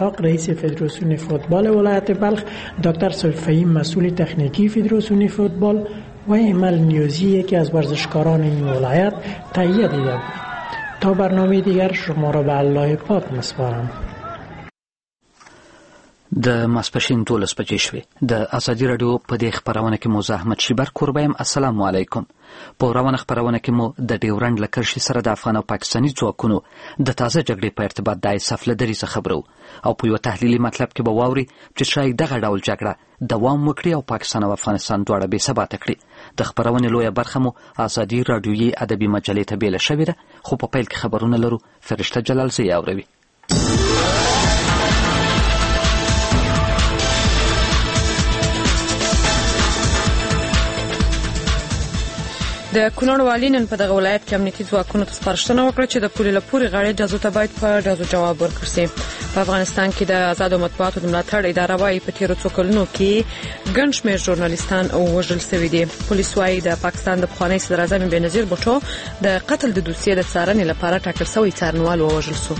اسحاق رئیس فدراسیون فوتبال ولایت بلخ، دکتر سلفی مسئول تکنیکی فدراسیون فوتبال و ایمل نیوزی یکی از ورزشکاران این ولایت تایید دیده بود. تا برنامه دیگر شما را به الله پاک می‌سپارم. د ماسپښین 12 بجې شوې. د ازادي راډیو په دې خپرونه کې مو زه احمد شیبر کوربه یم. السلام علیکم. په روانه خپرونه کې مو د ډیورنډ له کرښې سره د افغان او پاکستاني ځواکونو د تازه جګړې په ارتباط د ISAF له دریځه خبرو او په یو تحلیلي مطلب کې به واوري چې شاید دغه ډول جګړه دوام وکړي او پاکستان او افغانستان دواړه بې ثباته کړي. د خپرونې لویه برخه مو ازادي راډیویي ادبي مجلې ته بیله شوې ده، خو په پیل کې خبرونه لرو. فرشته جلالزی اوروي. د کونړ والي نن په دغه ولایت کې امنیتي ځواکونو ته سپارښتنه وکړه چې د پولې له پورې غاړې ډزو ته باید په ډزو جواب ورکړل شي. په افغانستان کې د آزادو مطبوعاتو د ملاتړ اداره وايي په تیرو څو کلونو کې ګڼ شمېر ژورنالیستان وژل شوي دي. پولیس وايي د پاکستان د پخواني صدراعظم بېنظیر بوټو د قتل د دوسیې د څارنې لپاره ټاکل شوی څارنوال ووژل شو.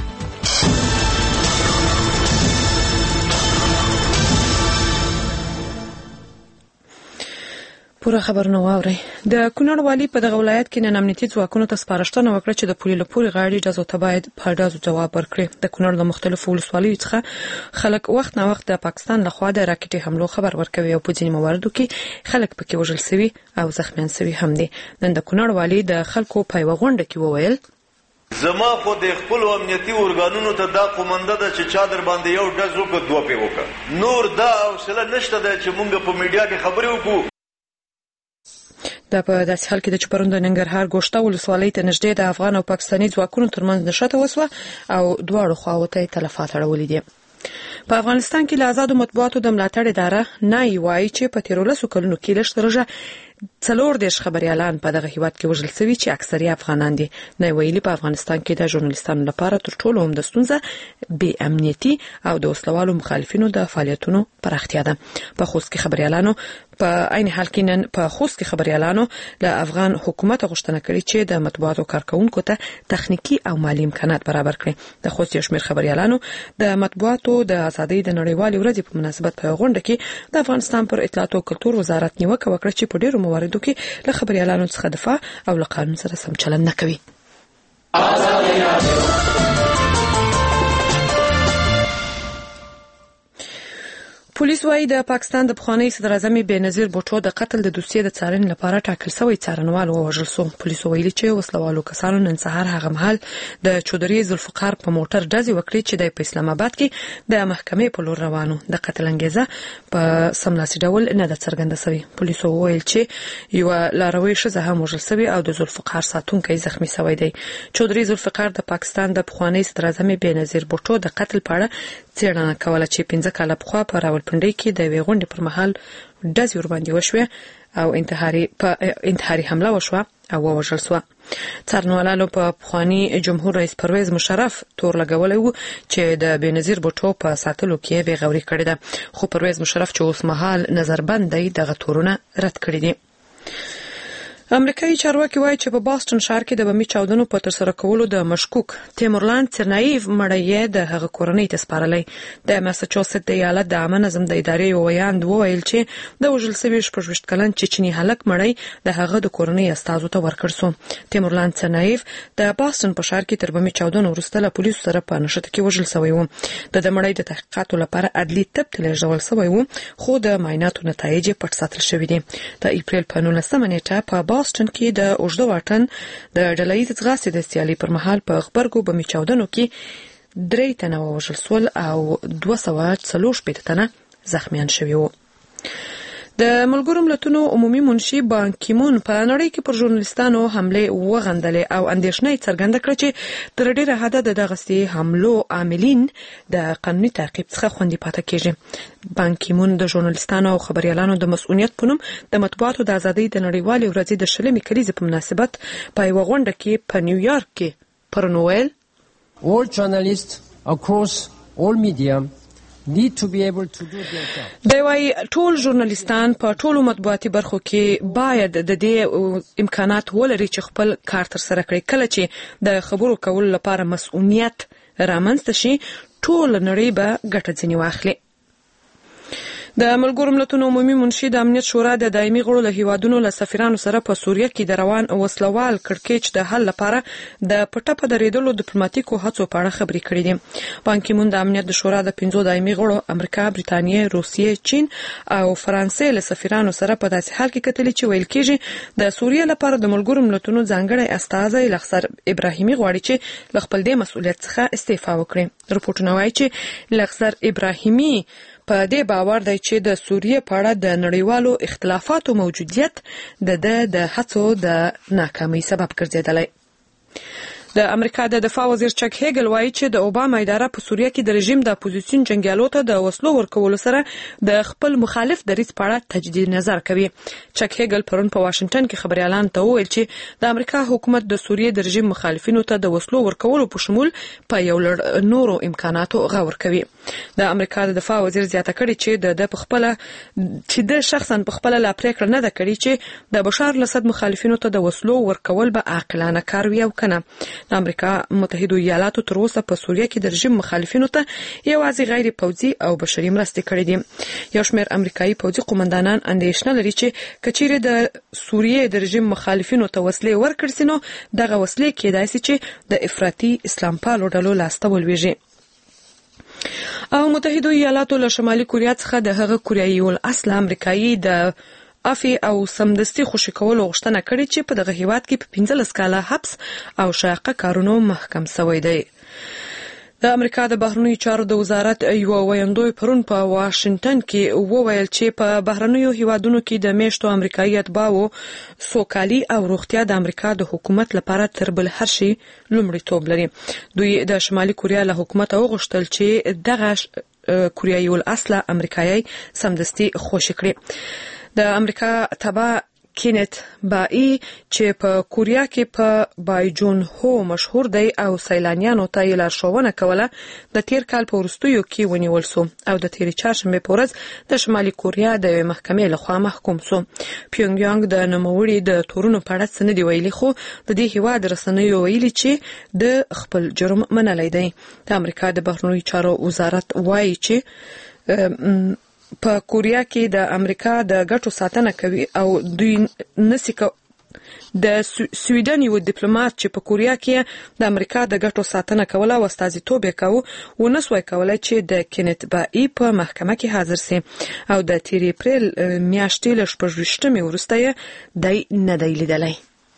پوره خبرونه واورئ. د کونړ والي په دغه ولایت کې نن امنیتي ځواکونو ته سپارښتنه وکړه چې د پولې له پورې غاړې ډزو ته باید په ډزو جواب ورکړي. د کونړ د مختلفو ولسوالیو څخه خلک وخت نه وخت د پاکستان لخوا د راکټي حملو خبر ورکوي او په ځینې مواردو کې خلک پکې وژل شوي او زخمیان شوي هم دي. نن د کونړ والي د خلکو په یوه غونډه کې وویل: زما خو د خپل امنیتي ارګانونو ته دا قومنده ده چې چا در باندې یو ډز وکړ دوه پې وکړ. نور دا حوصله نشته ده چې مونږ په میډیا کې خبرې وکړو. دا په داسې حال کې د پرون د ننګرهار ګوشته ولسوالۍ ته نږدې د افغان او پاکستاني ځواکونو ترمنځ نښته وسوه او دواړو خواوو ته تلفات اړولي دي. په افغانستان کې له آزادو مطبوعاتو د ملاتړ اداره نایي وايي چې په تیرو لسو کلونو کې لږ تر لږه 40 خبريالان په دغه هیواد کې وژل شوي چې اکثریت افغانان دي. نایي ویلي په افغانستان کې د ژورنالیستانو لپاره تر ټولو هم د ستونزه بې امنیتي او د وسلوالو مخالفینو د فعالیتونو پراختیا ده. په خوست کې خبريالانو په عین حال کې نن په خوست کې خبريالانو د افغان حکومت غوښتنه کړې چې د مطبوعاتو کارکونکو ته تخنیکی او مالی امکانات برابر کړي. د خوست یو شمېر خبريالانو د مطبوعاتو د ازادۍ د نړیوالې ورځې په مناسبت په غونډه کې د افغانستان پر اطلاعات او کلتور وزارت نیوکه وکړه چې په ډیرو مواردو کې له خبريالانو څخه دفاع او له قانون سره سم چلند نه کوي. پولیس وايي د پاکستان د پخواني صدراعظم بېنظیر بوټو د قتل د دوسیې د څارنې لپاره ټاکل شوی څارنوال ووژل شو. پولیسو ویلي چې وسلوالو کسانو نن سهار هغه مهال د چودري ذوالفقار په موټر ډزې وکړې چې د اسلام آباد کې د محکمې په لور روانو. د قتل انګیزه په سملاسي ډول نه ده څرګنده شوې. پولیسو وویل چې یو لاروي ښځه هم وژل شوې او د ذوالفقار ساتونکی زخمی شوی دی. چودري ذوالفقار د پاکستان د پخواني صدراعظم بېنظیر بوټو د قتل په اړه څېړنه کوله چې 15 کاله پخوا په راولپنډۍ کې د یوې غونډې پر مهال ډزې ورباندې وشوې او انتحاري حمله وشوه او ووژل شوه. څارنوالانو په پخواني جمهور رئیس پرویز مشرف تور لګولی و چې د بېنظیر بوټو په ساتلو کې بې غوري کړې ده، خو پرویز مشرف چې اوس مهال نظربند دی دغه تورونه رد کړي دي. امریکایي چارواکي وایي چې په باستون ښار کې د بمي چاودنو په ترسره کولو د مشکوک تیمورلند سرنایف مړی د هغه کورنۍ ته سپارلی. د ماساچوست د ایالت د عامه نظم د ادارې یو ویاند وویل چې د وژل شوي 26 کلن چچني هلک مړی د هغه د کورنۍ استازو ته ورکړ شو. تیمورلند سرنایف د باستون په ښار کې تر بمي چاودنو وروسته له پولیسو سره په نښته کې وژل شوی و. د مړی د تحقیقاتو لپاره عدلي طب ته لیږدول شوی و، خو د معایناتو نتایج پټ ساتل شوي دي. د اپریل په 19 نیټه په باستون کې د اوږده واټن د ډلهییزې ځغاستې د سیالۍ پر مهال په غبرګو بمي چاودنو کې 3 تنه ووژل شول او 240 تنه زخمیان شوي وو. د ملګرو ملتونو عمومي منشي بان کی مون په نړۍ کې پر ژورنالیستانو حمله وغندلې او اندېښنه څرګنده کړه چې تر ډیره حده د دغسې حملو عاملین د قانوني تعقیب څخه خوندي پاتې کیږي. بان کی مون د ژورنالیستانو او خبريالانو د مسؤلیت په نوم د مطبوعاتو د ازادۍ د نړیوالې ورځې د 20 کلیزې په مناسبت په یوه غونډه کې په نیویارک کې پرون ویل: All journalists across all media need to be able to do their job. دی وايي ټول ژورنالیستان په ټولو مطبوعاتي برخو کې باید د دې امکانات ولري چې خپل کار تر سره کړي. کله چې د خبرو کولو لپاره مسؤلیت رامنځته شي ټول نړۍ به ګټه ځنې واخلي. د ملګرو ملتونو عمومي منشي د امنیت شورا د دایمي غړو له هیوادونو له سفیرانو سره په سوریه کې د روان وسلوال کړکېچ د حل لپاره د پټه په درېدلو ډیپلوماټیکو هڅو په اړه خبرې کړې دي. بان کی مون د امنیت د شورا د 5 دایمي غړو امریکا، برتانیې، روسیې، چین او فرانسې له سفیرانو سره په داسې حال کې کتلې چې ویل کېږي د سوریه لپاره د ملګرو ملتونو ځانګړی استازی لخسر ابراهیمي غواړي چې له خپل دې مسؤلیت څخه استعفا وکړي. رپورټونه وایي چې لخسر ابراهیمي په دې باور دی چې د سوریه په اړه د نړیوالو اختلافاتو موجودیت د هڅو د ناکامۍ سبب ګرځیدلی. د امریکا د دفاع وزیر چک هیګل وایي چې د اوباما اداره په سوریه کې د رژیم د اپوزیسیون جنګیالو ته د وسلو ورکولو سره د خپل مخالف دریځ په اړه تجدید نظر کوي. چک هیګل پرون په واشنگټن کې خبريالان ته وویل چې د امریکا حکومت د سوریه د رژیم مخالفینو ته د وسلو ورکولو په شمول په یو لړ نورو امکاناتو غور کوي. د امریکا د دفاع وزیر زیاته کړي چې د شخصا په خپل لا پریکړه نه ده کړې چې د بشار الاسد مخالفینو ته د وسلو ورکول به عاقلانه کار وي او کنه. د امریکا متحده ایالاتو تر اوسه په سوریه کې د رژیم مخالفینو ته یوازې غیر پوځي او بشري مرستې کړې دي. یو شمېر امریکایي پوځي قومندانان اندېښنه لري چې کچېرې د سوریه د رژیم مخالفینو ته وسلې ورکړل سي نو دغه وسلې کېدای شي چې د افراطي اسلام پالو ډلو لاسته ولويږي. او متحده ایالاتو له شمالي کوریا څخه د هغه کوریایي اصل امریکایي د افي او سمدستي خوشی کولو غوښتنه کړې چې په دغه هیواد کې په 15 کاله حبس او شاقه کارونو محکم شوی دی. د امریکا د بهرنیو چارو د وزارت یو ویاندوی پرون په واشنگټن کې وویل چې په بهرنیو هیوادونو کې د میشتو امریکایي اتباعو سوکالي او روغتیا د امریکا د حکومت لپاره تر بل هر شي لومړیتوب لري. دوی د شمالي کوریا له حکومت وغوښتل چې دغه کوریایي الاصله امریکایي سمدستي خوشی کړي. د امریکا تبع کینت بای چې په کوریا کې په بایجون هو مشهور دی او سیلانیانو ته لارښوونه کوله د تیر کال په وروستیو کې ونیول شو او د تیر چهارشنبه په ورځ د شمالي کوریا د محکمې لخوا محکوم شو. پیونګ یانګ د نوموړي د تورونو په اړه څه نه دی ویلي خو د دې هیواد رسنیو ویلي چې د خپل جرم منلی دی. د امریکا د بهرنیو چارو وزارت وایي چې په کوریا کې د امریکا د ګټو ساتنه کوي او دوی نسی د سویډن یو ډیپلوماټ چې په کوریا کې د امریکا د ګټو ساتنه کوله او استازیتوب یې کاوه و نسوي کولای چې د کینت بای په محکمه کې حاضر سي او د 3 اپریل میاشتې له 18 وروسته دی نه دی لیدلی.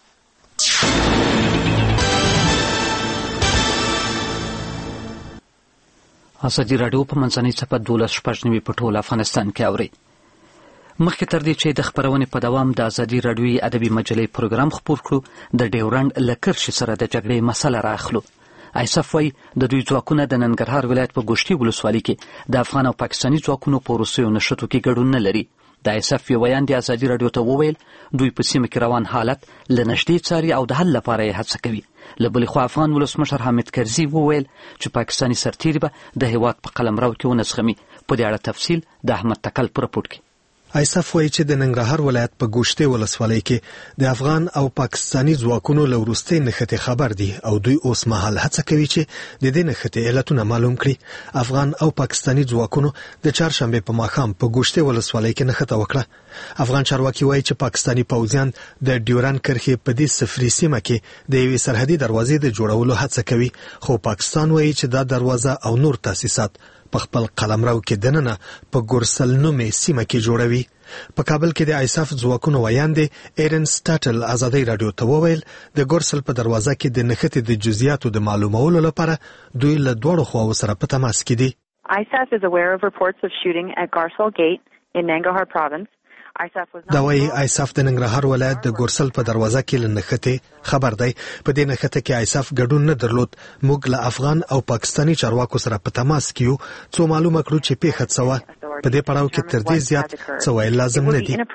ازادي راډیو په منځنۍ صفحه 12 په ټول افغانستان کې اوري. مخکې تر دې چې د خبرونې په دوام د ازادي راډیوي ادبي مجلې پروګرام خپور کړو د ډیورنډ له کرښې سره د جګړې مسله راخلو. ایساف وايي د دوی ځواکونه د ننګرهار ولایت په ګوشتي ولسوالۍ کې د افغان او پاکستاني ځواکونو په وروستیو نښتو کې ګډون نه لري. د ایساف یو بیان د ازادي راډیو ته وویل دوی په سیمه کې روان حالت له نږدې څاري او د حل لپاره یې هڅه کوي. له بلې خوا افغان ولسمشر حامد کرزي وویل چې پاکستاني سرتیري به د هیواد په قلمرو کې ونه زغمي. په دې اړه تفصیل د احمد تکل په رپورټ کې. ایساف وایي چې د ننګرهار ولایت په ګوشتي ولسوالۍ کې د افغان او پاکستاني ځواکونو له وروستۍ نښتې خبر دي او دوی اوس مهال هڅه کوي چې د دې نښتې علتونه معلوم کړي. افغان او پاکستاني ځواکونو د چهارشنبه په ماښام په ګوشتي ولسوالۍ کې نښته وکړه. افغان چارواکي وایي چې پاکستاني پوځیان د ډیورنډ کرښې په دې سفري سیمه کې د یوې سرحدي دروازې د جوړولو هڅه کوي خو پاکستان وایي چې دا دروازه او نور تاسیسات په خپل قلمرو کې دننه په ګورسل نومې سیمه کې جوړوي. په کابل کې د ایساف ځواکونو ویاندې ایرن سټاټل ازادي رادیو ته وویل د ګورسل په دروازه کې د نښتې د جزئیاتو د معلومولو لپاره دوی له دوړو خواو سره په تماس کې دي. ISAF is aware of reports of shooting at Garsal Gate in Nangarhar province. دا وایي ایساف د ننګرهار ولایت د ګورسل په دروازه کې له نښتې خبر دی. په دې نښته کې ایساف ګډون نه درلود. موږ له افغان او پاکستاني چارواکو سره په تماس کې یو څو معلومه کړو چې پیښه څه وه. په دې پړاو کې تر دې زیات څه ویل لازم نه دي.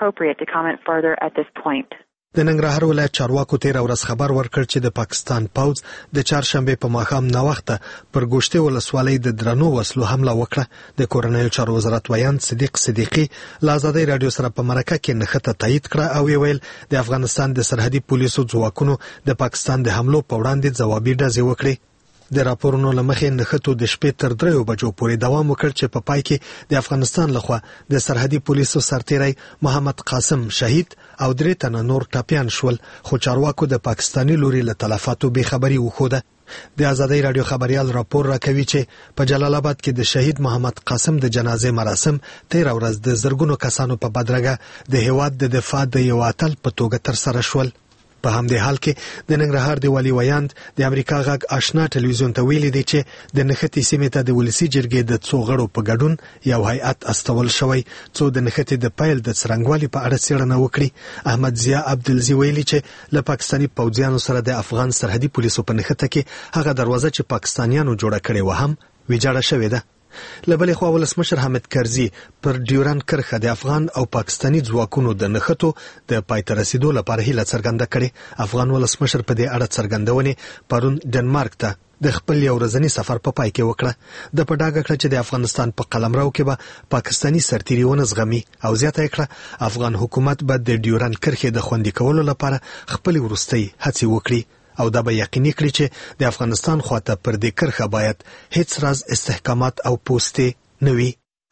د ننګرهار ولایت چارواکو تیر ورځ خبر ورکړ چې د پاکستان پوځ د چهارشنبه په ماښام ناوخته پر ګوشتي ولسوالۍ د درنو وسلو حمله وکړه. د کورنیو چارو وزارت ویاند صدیق صدیقي له ازادي رادیو سره په مرکه کې نښته تایید کړه او ویل د افغانستان د سرحدي پولیسو ځواکونو د پاکستان د حملو په وړاندې ځوابي ډزې وکړې. د راپورونو لمخې نښتو د شپې تر 3 بجو پورې دوام وکړ چې په پای کې د افغانستان لخوا د سرحدي پولیسو سرتیری محمد قاسم شهید او 3 تنه نور ټاپیان شول، خو چارواکو د پاکستاني لوري له تلفاتو بې خبري وښوده. د آزادۍ رادیو خبريال راپور راکوي چې په جلال آباد کې د شهید محمد قاسم د جنازې مراسم 13 ورځ د زرګونو کسانو په بدرګه د هیواد د دفاع د یو اتل په توګه تر سره شول. په همدې حال کې د ننګرهار د والي ویاند د امریکا غږ آشنا ټلویزیون ته ویلي دی چې د نښتې سیمې ته د ولسی جرګې د څو غړو په ګډون یو هیئت استول شوی څو د نښتې د پیل د څرنګوالي په اړه څېړنه وکړي. احمد ضیا عبدالزی ویلي چې له پاکستاني پوځیانو سره د افغان سرحدي پولیسو په نښته کې هغه دروازه چې پاکستانیانو جوړه کړې و هم ویجاړه شوې ده. لبلې خوا ولسمشر حامد کرزي پر ډیورند کرښه د افغان او پاکستاني ځواکونو د نښتو د پای ته رسیدو لپاره هیله څرګنده کړې. افغان ولسمشر په دې اړه څرګندونې پرون ډنمارک ته د خپل یو ورځني سفر په پای کې وکړه. د پډاګه کړه چې د افغانستان په قلمرو کې به پاکستاني سرتیري ونه زغمي او زیاته کړه افغان حکومت به د ډیورند کرښې د خوندي کولو لپاره خپل ورستۍ هڅې وکړي او دا به یقیني کړي چې د افغانستان خواته پر دې کرښه باید هیڅ راز استحکامات او پوستې نه وي.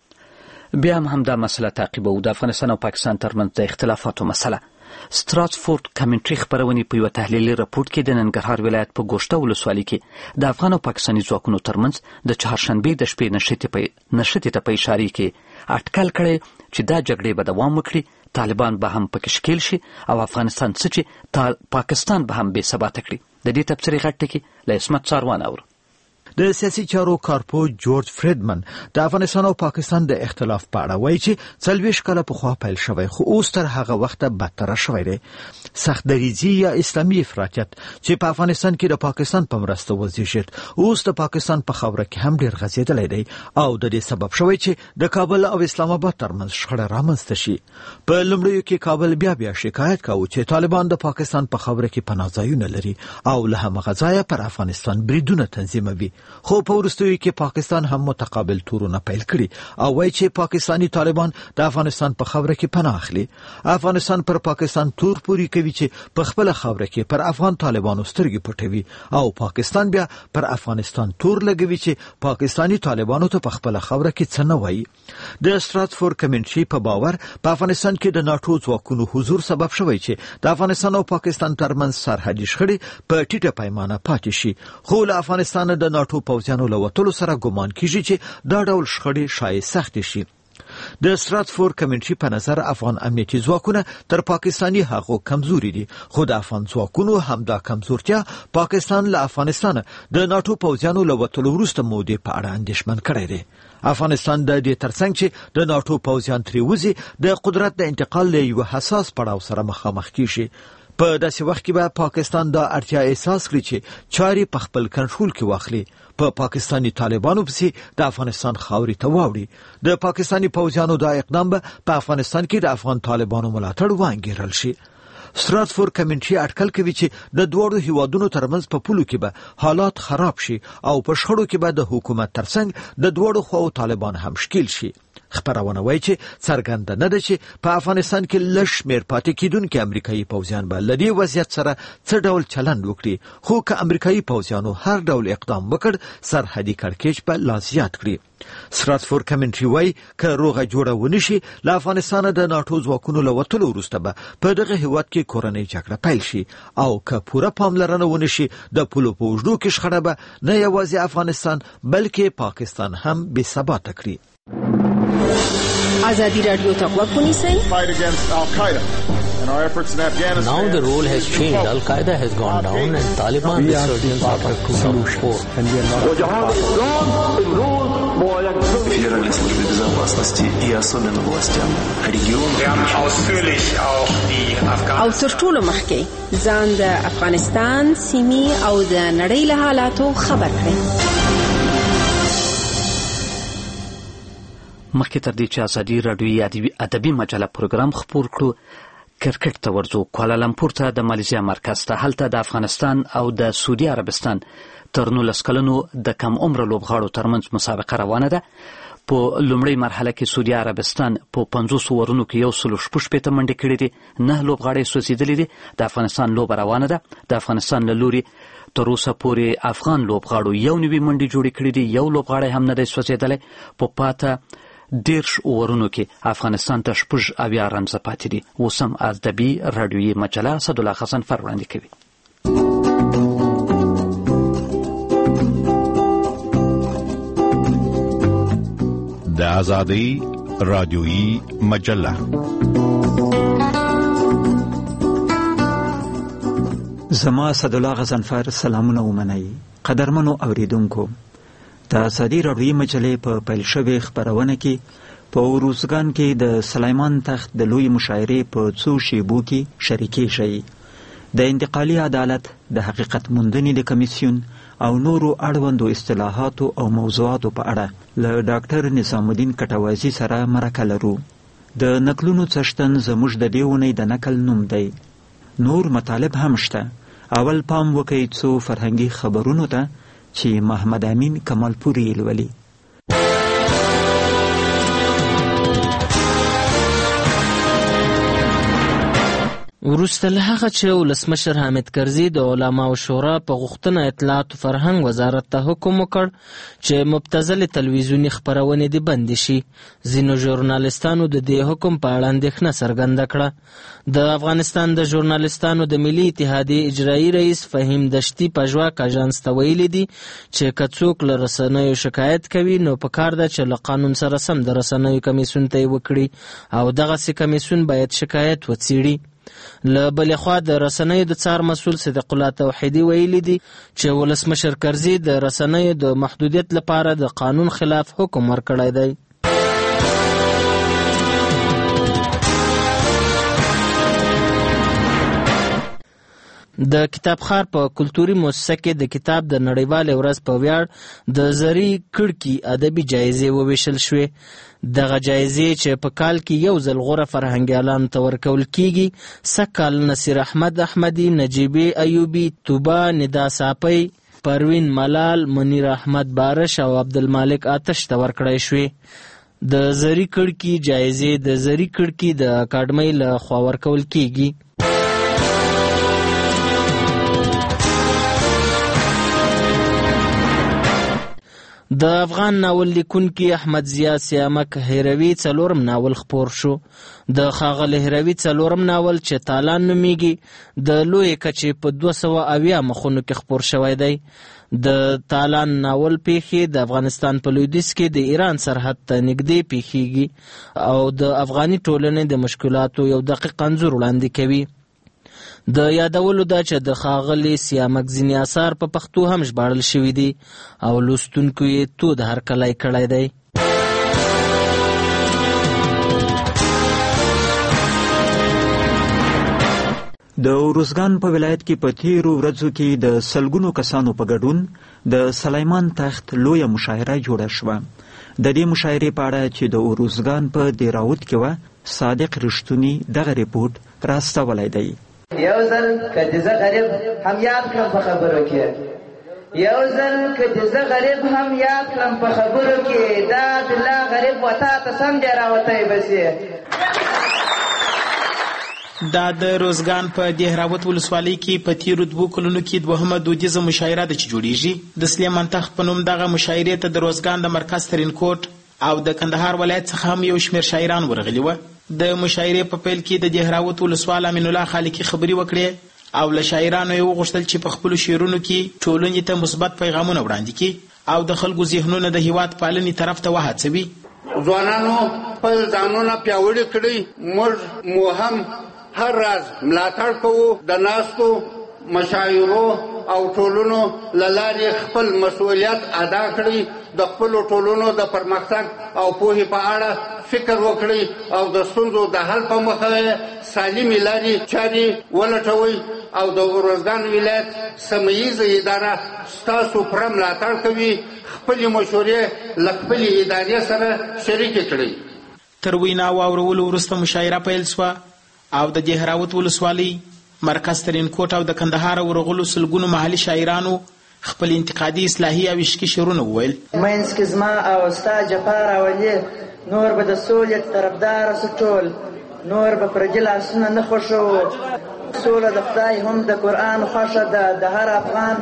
بیا هم همدا مسله تعقیبو. د افغانستان او پاکستان ترمنځ د اختلافاتو مسله. ستراتفورد کمنټري خبرونې په یو تحلیلي راپور کې د ننګرهار ولایت په ګوشته ولسوالۍ کې د افغان او پاکستاني ځواکونو ترمنځ د چهارشنبې د شپې نښتې ته په اشاره کې اټکل کړی چې دا جګړې به دوام وکړي، طالبان به هم پکې ښکیل شي او افغانستان څه چې پاکستان به هم بې ثباته کړي. د دې تبصرې غټ ټکی له عصمت څاروان اورو. د سیاسي چارو کارپو جورج فریدمن د افغانستان او پاکستان د اختلاف په اړه وایي چې 40 کاله پخوا پیل شوی خو اوس تر هغه وخته بدتر شوی دی. سخت دریځي یا اسلامي افراطیت چې په افغانستان کې د پاکستان په مرسته وزیږید اوس د پاکستان په خاوره کې هم ډیر غځېدلی دی او د دې سبب شوی چې د کابل او اسلام آباد ترمنځ شخړه رامنځته شي. په لومړیو کې کابل بیا شکایت کاوه چې طالبان د پاکستان په خاوره کې پناه ځایونه لري او له همغه ځایه پر افغانستان بریدونه تنظیموي. خو په وروستیو کې پاکستان هم متقابل تورونه پیل کړي او وایي چې پاکستانی طالبان د افغانستان په خاوره کې پناه اخلي. افغانستان پر پاکستان تور پوری کوي چې په خپل خاوره کې پر افغان طالبانو سترګې پټوي او پاکستان بیا پر افغانستان تور لګوي چې پاکستانی طالبانو ته په خپل خاوره کې څه نه وایي. د ستراتفورد کمنټري په باور په افغانستان کې د ناتو ځواکونو حضور سبب شوی چې د افغانستان او پاکستان ترمنځ سرحدي شخړې په ټیټه پیمانه پاتې شي. خو له افغانستان د ناتو پوځیانو له وتلو سره ګمان کیږي چې دا ډول شخړې شاید سخت شي. د ستراتفورد کمنټري په نظر افغان امنیتي ځواکونه تر پاکستاني هغو کمزوري دي، خو د افغان ځواکونو همدا کمزورتیا پاکستان له افغانستان د ناتو پوځیانو له وتلو وروسته مودې په اړه اندېښمن کړی دی. افغانستان د دې ترڅنګ چې د ناتو پوځیان ترې وځي د قدرت د انتقال له یو حساس پړاو سره مخامخ کیږي. په داسې وخت کې به پاکستان دا اړتیا احساس کړي چې چاري په خپل کنټرول کې واخلي، په پاکستانی طالبانو پسې د افغانستان خاوري ته واوړي. د پاکستانی پوځیانو دا اقدام به په افغانستان کې د افغان طالبانو ملاتړ وانګیرل شي. ستراتفورد کمنټري اټکل کوي چې د دوړو هیوادونو ترمنځ په پولو کې به حالات خراب شي او په شخړو کې به د حکومت ترڅنګ د دوړو خواو طالبان هم شکیل شي. خبرونه وایي چې څرګنده نه ده چې په افغانستان کې لږ شمېر پاتې کېدونکي امریکایي پوځیان به له دې وضعیت سره څه ډول چلند وکړي. خو که امریکایي پوځیانو هر ډول اقدام وکړ سرحدي کړکېچ به لا زیات کړي. ستراتفورد کمنټري وایي که روغه جوړه ونه شي له افغانستانه د ناټو ځواکونو له وتلو وروسته به په دغه هیواد کې کورنۍ جګړه پیل شي او که پوره پاملرنه ونه شي د پولو په اوږدو کې شخړه به نه یوازې افغانستان بلکې پاکستان هم بې ثباته کړي. آزادی رادیو ته غوږ ونیسئ. Now the role has changed. Al-Qaeda has gone down and Taliban resurgence after 2004. Федеральной службе безопасности и особенно властям региона. او تر ټولو مخکې ځان د افغانستان سیمې او د نړۍ له حالاتو خبر کړئ. مخکې تر دې چې ازادي راډیو ادبي مجله پروګرام خپور کړو کرکټ ته ورځو. کوالالمپور ته د مالیزیا مرکز ته هلته د افغانستان او د سعودي عربستان تر 19 کلنو د کم عمر لوبغاړو ترمنځ مسابقه روانه ده. په لومړۍ مرحله کې سعودي عربستان په 500 ورونو کې 116 منډې کړې دي، 9 لوبغاړي سوځېدلي دي. د افغانستان لوبه روانه ده. د افغانستان له لوري تر اوسه پورې افغان لوبغاړو یو نوي منډې جوړې کړې دي، یو لوبغاړی هم نه دی سوځېدلی. په پاته 10 اوورونو کې افغانستان ته 80 رنزه پاتې دي. اوس هم ادبي راډیویي مجله اسدالله غضنفر وړاندې کوي. د آزادۍ راډیویي مجله. زما اسدالله غضنفر سلامونه ومنئ. قدرمنو اوریدونکو، د آزادۍ راډیویي مجلې په پیل شوې خپرونه کې په اروزګان کې د سلیمان تخت د لوی مشاعرې په څو شیبو کې شریکې شئ. د انتقالي عدالت د حقیقت موندنې د کمیسیون او نورو اړوندو اصطلاحاتو او موضوعاتو په اړه له ډاکټر نظام الدین کټوازي سره مرکه لرو. د نقلونو څښتن زموږ د دې اونۍ د نقل نوم دی. نور مطالب هم شته. اول پام وکئ څو فرهنګي خبرونو ته چې محمد امین کمالپوري یې لولي. وروسته له هغه چې ولسمشر حامد کرزي د علماو شورا په غوښتنه اطلاعات او فرهنګ وزارت ته حکم وکړ چې مبتذلې تلویزیوني خپرونې دې بندې شي، ځینو ژورنالستانو د دې حکم په اړه اندېښنه څرګنده کړه. د افغانستان د ژورنالستانو د ملي اتحادیې اجرایي رئیس فهیم دشتي په ژواک اژانس ته ویلي دي چې که څوک له رسنیو شکایت کوي نو پکار ده چې له قانون سره سم د رسنیو کمیسیون ته یې وکړي او دغسې کمیسیون باید شکایت وڅیړي. له بلې خوا د رسنیو د څار مسؤل صدیق الله توحیدي ویلي دي چې ولسمشر کرزي د رسنیو د محدودیت لپاره د قانون خلاف حکم ورکړی دی. د کتابخار په کلتوري مؤسسه کې د کتاب د نړیوالې ورځ په ویاړ د زري کړکي ادبي جایزې وویشل شوې. دغه جایزې چې په کال کې یو ځل غوره فرهنګیالانو ته ورکول کیږي سږ نصیر احمد احمدي، نجیبې ایوبي، توبه ندا ساپی، پروین ملال، منیر احمد بارش او عبدالمالک آتش ته ورکړی شوې. د زري کړکي جایزې د زري کړکي د اکاډمۍ له خوا ورکول کیږي. د افغان ناول لیکونکي احمد ضیا سیامک هروي 4م ناول خپور شو. د ښاغلي هروي 4م ناول چې تالان نومیږي د لویې کچې په 270 مخونو کې خپور شوی دی. د تالان ناول پیښې د افغانستان په لویدیځ کې د ایران سرحد ته نږدې پیښیږي او د افغاني ټولنې د مشکلاتو یو دقیق انځور وړاندې کوي. د یادولو ده چې د ښاغلي سیامک ځینې اثار په پښتو هم ژباړل شوي دي او لوستونکو یې تود هرکلی کړی دی. د اروزګان په ولایت کې په تیرو ورځو کې د سلګونو کسانو په ګډون د سلیمان تخت لویه مشاعره جوړه شوه. د دې مشاعرې په اړه چې د اروزګان په دیراوت کې وه صادق رښتونی دغه ریپورټ راستولی دی. یو ځل که د زه غریب هم یاد کړم په خبرو کې، یو ځل که د زه غریب هم یاد کړم په خبرو کې، دا عبدالله غریب وتا ته سم دی راوتی بسې. دا د روزګان په دهراوت ولسوالۍ کې په تیرو 2 کلونو کې 2مه دودیزه مشاعره ده چې جوړیږي. د سلیمان تخت په نوم دغه مشاعرې ته د روزګان د مرکز ترینکوټ او د کندهار ولایت څخه هم یو شمېر شاعران ورغلي وه. د مشاعرې په پیل کې د دهراوت ولسوال امین الله خالقي خبري وکړې او له شاعرانو یې وغوښتل چې په خپلو شعرونو کې ټولنې ته مثبت پیغامونه وړاندې کړي او د خلکو ذهنونه د هیواد پالنې طرف ته وهڅوي. ځوانانو خپل ځانونه پیاوړي کړي. موږ مو هم هر راز ملاتړ کوو. د ناستو مشاعرو او ټولنو له لارې خپل مسؤلیت ادا کړي. د خپلو ټولنو د پرمختګ او پوهې په اړه فکر وکړي او د ستونزو د حل په موخه سالمې لارې چارې ولټوي او د اروزګان ولایت سیمهیزه اداره ستاسو پوره ملاتړ کوي. خپلې مشورې له خپلې ادارې سره شریکې کړئ. تر ویناو اورولو وروسته مشاعره پیل سوه او د دهراوت ولسوالۍ مرکز ترینکوټ او د کندهار ورغلو سلګونو محلي شاعرانو خپل انتقادي اصلاحي او عشقي شعرونه وویل. منځ کې زما او ستا جفا راولي، نور به د سولې طرفداره سو ټول، نور به پردي لاسونه نه خوښوو. سوله د خدای هم د قرآن خوښه ده، د هر افغان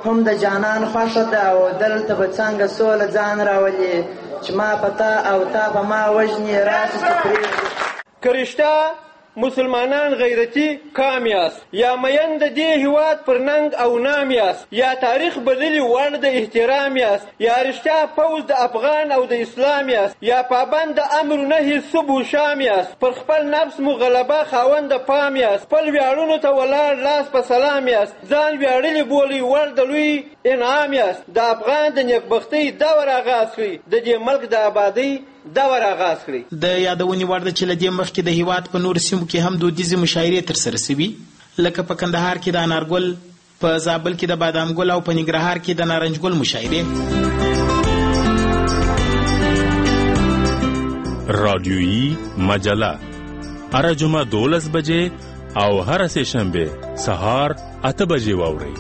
هم د جانان خوښه ده او دلته به څنګه سوله ځان راولي چې ما په تا او تا په ما وژني راسي چې پرېږدي. که رښتیا مسلمانان غیرتي کام یاست یا مین د دې هیواد پر ننګ او نام یاست یا تاریخ بللي وړ د احترام یاست یا رښتیا فوز د افغان او د اسلام یاست یا پابند د امر نهي صبح و شام یاست پر خپل نفس مو غلبه خاوند پام یاست خپل ویاړونو ته ولاړ لاس په سلام یاست ځان ویاړلي بولي وړ د لوی انعام یاست د افغان د نیکبختۍ دور آغاز کړئ د دې ملک د آبادۍ دور آغاز کړئ. د یادونې وړ ده چې له دې مخکې د هیواد په نورو سیمو کې هم دودیزې مشاعرې ترسره شوي لکه په کندهار کې د انارګل، په زابل کې د بادام ګل او په ننګرهار کې د نارنج ګل مشاعرې. رادیویی مجله هر جمعه 12 بجې او هر سه شنبه سهار 8 بجې واورئ.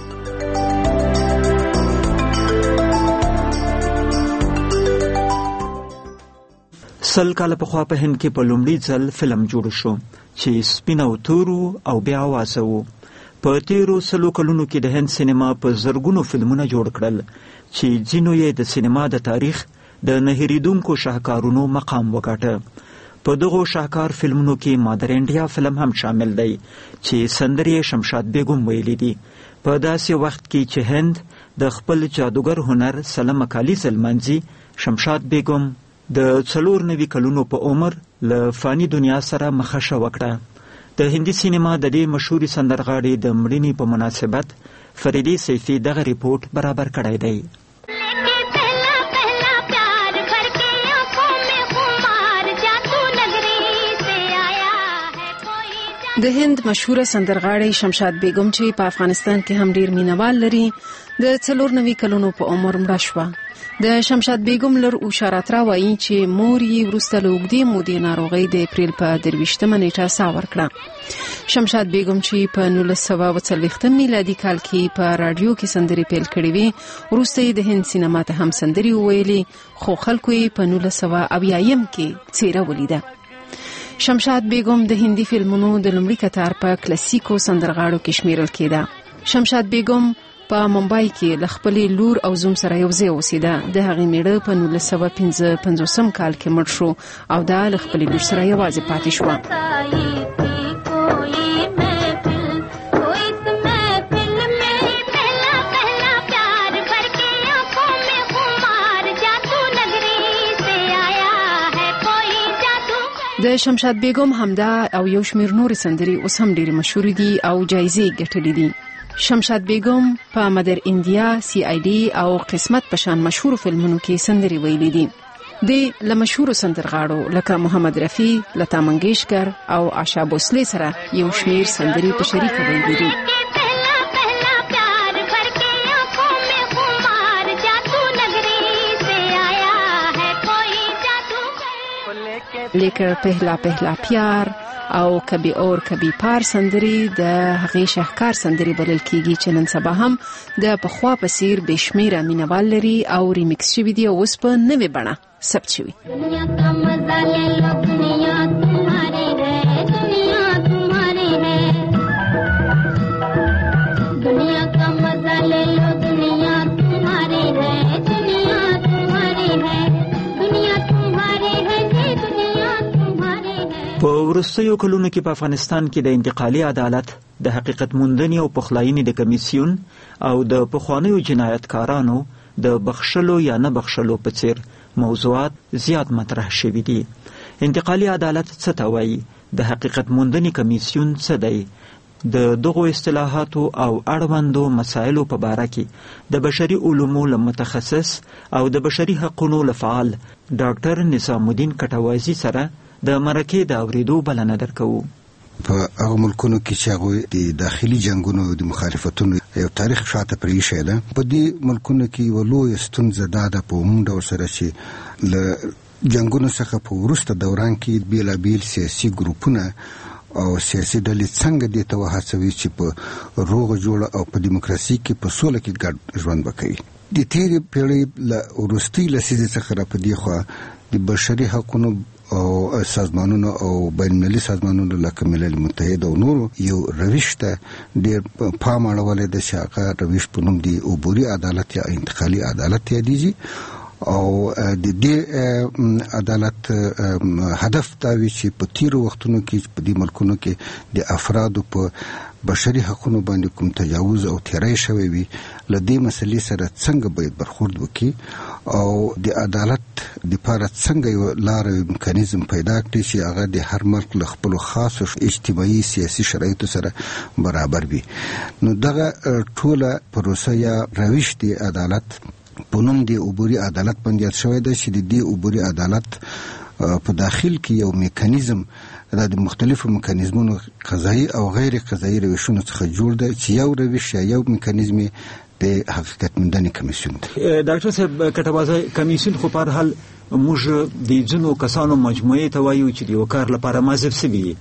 سل کاله پخوا په هند کې په لومړي ځل فلم جوړ شو چې سپین او تورو او بیا آوازه و. په تیرو سلو کلونو کې د هند سینما په زرګونو فلمونه جوړ کړل چې ځینو یې د سینما د تاریخ د نه هېرېدونکو شاهکارونو مقام وګاټه. په دغو شاهکار فلمونو کې مادر انډیا فلم هم شامل دی چې سندرې شمشاد بیګم ویلي دي. په داسې وخت کې چې هند د خپل جادوګر هنر سلم کالیز المنځي شمشاد بیګم د 94 کلونو په عمر له فانی دنیا سره مخشه وکړه. د هندي سینما د دې مشهوري سندرغاړي د مړینې په مناسبت فریدی سیفی دغه ریپورت برابر کړی دی. د هند مشهوره سندرغاړي شمشاد بیګم چې په افغانستان کې هم ډیر مینوال لري د 94 کلونو په عمر مړه شوه. د شمشاد بیګم لور اوشارات را وایي چې مور یې وروسته له اوږدې مودې ناروغۍ د اپریل په 23 نیټه ساه ورکړه. شمشاد بیګم چې په 1940 میلادي کال کې په رادیو کې سندرې پیل کړې وې وروسته یې د هند سینما ته هم سندرې وویلې خو خلکو یې په 1980 کې څیره ولیده. شمشاد بیګم د هندي فلمونو د لومړي کتار په کلاسیکو سندرغاړو کې شمیرل کېده. شمشاد بیګم په ممبای کې د خپلې لور او زوم سره یو ځای اوسېده. د هغې میړه په 1955 کال کې مړ شو او دا له خپلې لور سره یوازې پاتې شوه. د شمشاد بیګم همدا او یو شمیر نور سندري اوس هم ډېر مشهور دي او جایزې ګټلې دي. شمشاد بیګم په مدر انډیا، CID او قسمت په شان مشهور فلمونو کې سندري ویلي دي. د لمشهور سندرغاړو لکه محمد رفیع، لتا منگیشکر او آشا بوسلے سره یو شمیر سندري په شریکه ویلي دي. لیکر پہلا پہلا پیار او کبھی اور کبھی پار سندري د هغې شاهکار سندري بلل کیږي چې نن سبا هم د پخوا په څیر بشمیره مینوال لري او ریمیکس شوي دي او اوس په نوې بڼه ثبت شوي. دنیا کا مزہ لے لو دنیا تمہاری ہے دنیا تمہاری ہے دنیا کا مزہ لے لو دنیا تمہاری ہے دنیا تمہاری ہے دنیا تمہاری ہے په وروستیو کلونو کې په افغانستان کې د انتقالي عدالت د حقیقت موندنې او پخلاینې د کمیسیون او د پخوانیو جنایتکارانو د بخښلو یا نه بخښلو په څیر موضوعات زیات مطرح شوي دي. انتقالي عدالت څه ته وایي؟ د حقیقت موندنې کمیسیون څه دی؟ د دغو اصطلاحاتو او اړوندو مسایلو په باره کې د بشري علومو له متخصص او د بشري حقوقو له فعال ډاکټر نظام الدین کټوازي سره د مرکې د اوریدو بلنه درکوو. په هغه ملکونو کې چې هغوی د داخلي جنګونو د مخالفتونو یو تاریخ شاته پرېښی ده، په دې ملکونو کې یوه لویه ستونزه دا ده په عموم ډول سره چې له جنګونو څخه په وروسته دوران کې بېلابېل سیاسي ګروپونه او سیاسي ډلې څنګه دې ته وهڅوي چې په روغه جوړه او په دیموکراسي کې په سوله کې ګډ ژوند وکوي. د تېرې پېړۍ له وروستۍ لسیزې څخه را په دې خوا د بشري حقونو او سازمانونو او بین المللي سازمانونو لکه ملل متحد او نور یو روش ته ډېر پام اړولې د شاقه روش په نوم دی عبوري عدالت یا انتقالي عدالت یادېږي او د دې عدالت هدف دا وی چې په تیرو وختونو کې په دې ملکونو کې د افرادو په بشري حقوقو باندې کوم تجاوز او تیری شوی وي لدې مسلې سره څنګه باید برخورد وکړي او د عدالت لپاره څنګه یو لار میکانیزم پیدا کړي چې هغه د هر ملک له خپل خاص اجتماعي سیاسي شرایطو سره برابر وي. نو دغه ټوله پروسه یا روش دی عدالت په نوم دی عبوري عدالت باندې شوی دی چې د دې عبوري عدالت په داخل کې یو میکانیزم د مختلفو میکانیزمونو قضایي او غیر قضایي روشونو څخه جوړ دی چې یو روش یا یو میکانیزم د حقیقت موندنې کمیسیون دی. ډاکټر صاحب کټوازی کمیسیون خو په هر حال موږ د ځینو کسانو مجموعې ته وایو چې د یو کار لپاره مازب سوي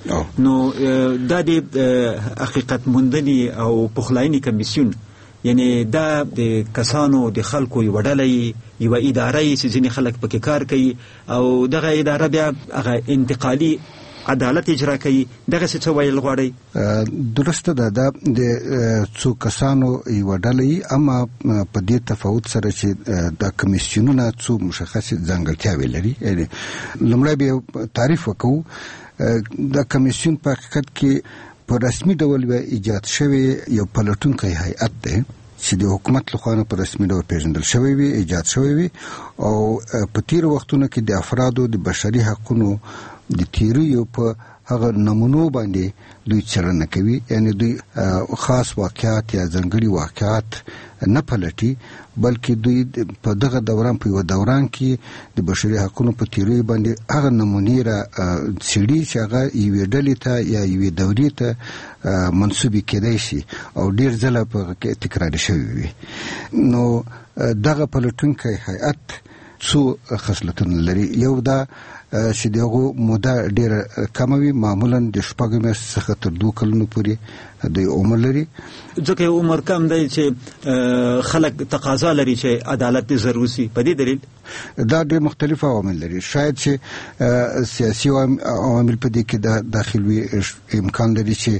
نو دا د حقیقت موندنې او پخلاینې کمیسیون یعنی دا د کسانو د خلکو یو ډله یو اداره چې ځینې خلک پکې کار کوي او دغه اداره بیا هغه انتقالي عدالت اجرا کوي دغه څه ویل غواړي. درسته ده د څو کسانو یو ډله اما په دې تفاوت سره چې د کمیسیونونو څو مشخص ځانګړتیاوې لري. یعنی لومړی به تعریف وکړو د کمیسیون په حقیقت کې په رسمي ډول به ایجاد شوی یو پلټونکی هیئت دی چې د حکومت لخوا په رسمي ډول پیژندل شوی وي ایجاد شوی وي او په تیر وختونو کې د افرادو د بشري حقوقو د تیریو په هغه نمونو باندې دوی څرنه کوي. یعنی دوی خاص واقعات یا ځنګړي واقعات نه پلټي بلکې دوی په دغه دوران په یو دوران کې د بشري حقوقو په تیریو باندې هغه نمونې را څېړي چې هغه یوې ډلې ته یا یوې دورې ته منسوبې کېدای شي او ډېر ځله په تکراري شوي وي. نو دغه پلټونکی هیئت څو خصلتونه لري. یو دا چې دغه موده ډېره کمه وي معمولا د 6 میاشتو څخه تر 2 کلونو پورې د عمر لري. ځکه عمر کم دی چې خلک تقاضا لري چې عدالت ضروري سي. په دې دلیل دا ډېر مختلف عوامل لري. شاید چې سیاسي عوامل په دې کې داخل وي. امکان لري چې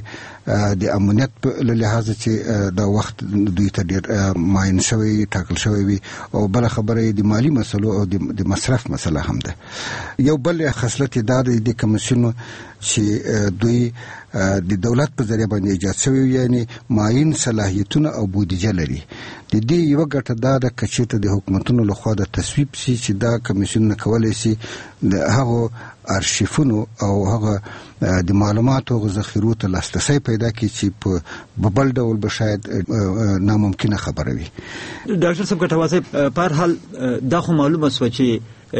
د امنیت له لحاظه چې دا وخت دوی ته ډېر معین شوی ټاکل شوی وي او بل خبره د مالی مسلو او د مصرف مسله هم ده. یو بل خصلت دا د کمیسیون چې دوی د دولت په ذریعہ باندې ایجاد شوی یعنی معین صلاحیتونه او بودیجه لري. د دې یو ګټه دا د کچېته د حکومتونو لخوا د تصویب سي چې دا کمیسیون کولای شي د هغه ارشیفونو او هغه د معلوماتو او ذخیرو ته لاسرسی پیدا کړي چې په بل ډول به شاید ناممکنه خبره وي. ډاکټر صاحب کټوازی په هر حال دا خو معلومه شوه چې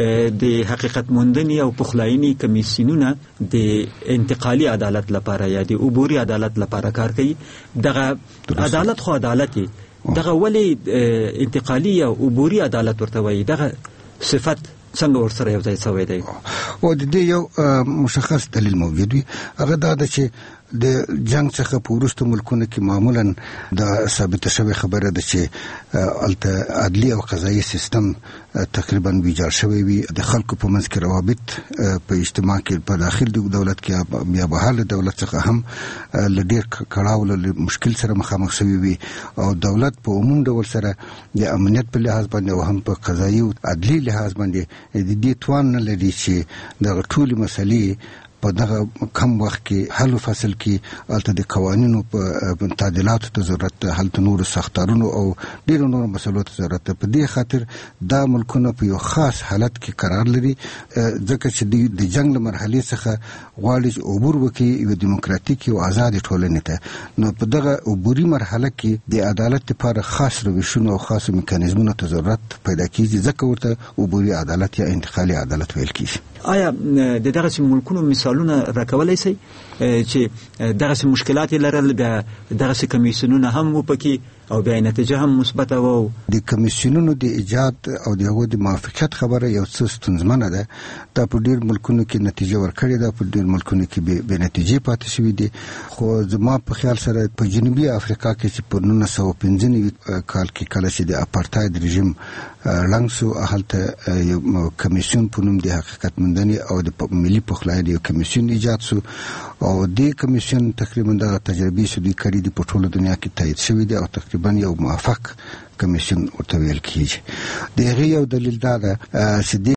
د حقیقت موندنې او پخلاینې کمیسیونونه د انتقالي عدالت لپاره یا د عبوري عدالت لپاره کار کوي. دغه عدالت خو عدالت دی دغه ولی انتقالي یا عبوري عدالت ورته وایي دغه صفت څنګه ورسره یو ځای شوی دی؟ او د دې یو مشخص دلیل موجود وي. هغه دا ده چې د جنگ څخه په وروسته ملکونو کې معمولا د ثابته شوی خبره ده چې الته عدلي او قضایي سیستم تقریبا ویجاړ شوی وي. د خلکو په منځ کې روابط په اجتماع کې په داخل د دولت کې یا بهر د دولت څخه هم له ډېر کړاو له مشکل سره مخامخ شوی وي او دولت په عموم ډول سره د امنیت په لحاظ باندې او هم په قضایي او عدلي لحاظ باندې د دې توان نه لري چې د ټولې مسلې په دغه کم وخت کې حل فصل کې الته د قوانینو په تعدیلاتو ته ضرورت ده، هلته نور سختارونو او ډیرو نور مسلو ته ضرورت ده. په دې خاطر دا ملکونه په یو خاص حالت کې قرار لري ځکه چې د جنگ له مرحلې څخه غواړي چې عبور وکړي یو دیموکراتیک او آزاد ټولنې ته. نو په دغه عبوري مرحله کې د عدالت لپاره خاص روشونه او خاص میکانیزمونو ته ضرورت پیدا کیږي ځکه ورته عبوري عدالت یا انتقالي عدالت ویل کیږي. آیا د دغه ملکونو مثالونه راکولای شي چې دغه مشکلات لرل بیا دغه کمیسیونونه هم وپکې او بیا نتیجه هم مثبت و د کمیسیونونو د ایجاد او دغه د موافقت خبره یو څه ستونزمنه ده. دا په ډیر ملکونو کې نتیجه ورکړې ده، په ډیر ملکونو کې به نتیجه پاتې شوې دي. خو زما په خیال سره په جنوبي افریقا کې چې په 1995 کال کې کله چې د اپارټاید رژیم ړنګ شو، هلته یو کمیسیون په نوم د حقیقت موندنې او د ملي پخلاینې یو کمیسیون ایجاد شو او د کمیسیون تقریبا د تجربې چې دوی کړې دي په ټوله دنیا کې تایید شوې دي او تقریبا یو موافق کمیسیون ورته ویل کیږي. د هغې یو دلیل دا ده چې